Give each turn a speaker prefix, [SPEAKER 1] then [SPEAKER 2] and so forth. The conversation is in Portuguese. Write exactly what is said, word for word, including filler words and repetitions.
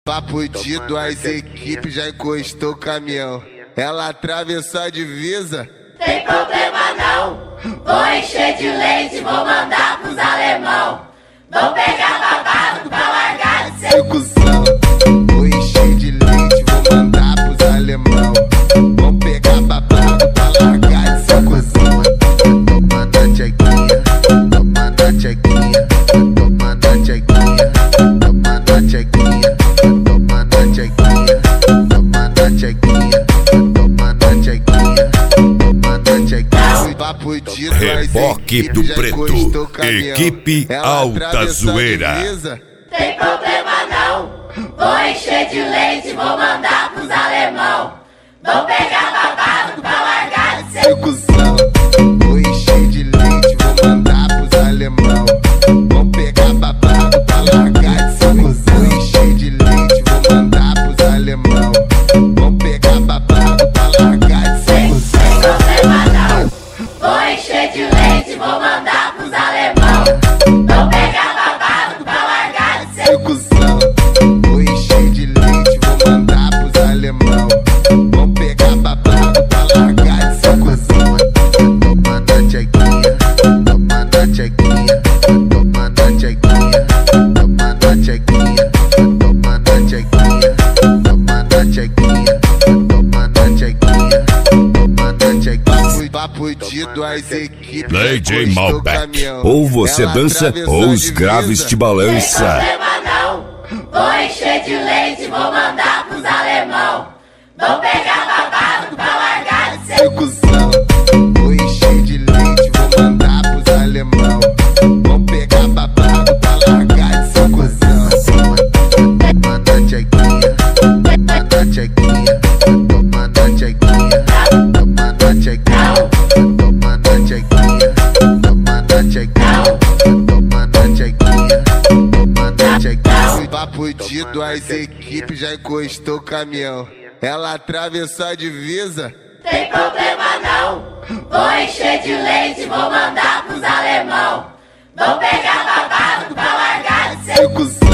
[SPEAKER 1] Papo de duas equipes já encostou o caminhão. Ela atravessou a divisa.
[SPEAKER 2] Tem problema não, vou encher de leite, vou mandar pros alemão. Vou pegar babado pra largar de ser
[SPEAKER 1] cuzão. Vou encher de leite, vou mandar pros alemão. Vou pegar babado pra largar de ser cuzão. Toma na tchequinha, toma na tchequinha, toma na tchequinha, toma na tchequinha, toma na tchequinha, toma na tchequinha, toma na tchequinha, toma na tchequinha. Papo de
[SPEAKER 3] Reboque do Preto, equipe Alta Zoeira.
[SPEAKER 2] Tem problema não, vou encher de leite, vou mandar pros alemão. Vou pegar babado pra largar de ser
[SPEAKER 1] cuzão. Vou encher de leite, vou mandar pros alemão. Vou pegar babado pra largar de ser cuzão. Vou encher de leite, vou mandar pros alemão. Vou pegar babado pra largar de ser cuzão.
[SPEAKER 2] Tem problema não, vou encher de leite, vou mandar pros alemão. Vou pegar babado pra largar de ser
[SPEAKER 1] cuzão. Vou encher de leite, vou mandar pros alemão. Vou pegar babado pra largar de ser cuzão. Toma na tchequinha, toma na tchequinha, toma na tchequinha, toma na tchequinha, toma na tchequinha, toma na tchequinha, toma na tchequinha, toma na tchequinha. Papo de duas equipes.
[SPEAKER 3] D J Malbec, ou você dança ou os graves te balança.
[SPEAKER 2] Tem problema não, vou encher de leite, vou mandar pros alemão. Vou pegar babado pra largar de ser
[SPEAKER 1] cuzão. Vou encher de leite, vou mandar pros alemão. Vou pegar babado pra largar de ser cuzão. Toma na tchequinha, toma na tchequinha, toma na tchequinha, toma na tchequinha, toma na tchequinha, toma na tchequinha, toma na tchequinha, toma na tchequinha. Papo de duas equipes já encostou o caminhão. Ela atravessou a divisa.
[SPEAKER 2] Tem problema não, vou encher de leite, vou mandar pros alemão. Vou pegar babado pra largar de ser
[SPEAKER 1] cuzão.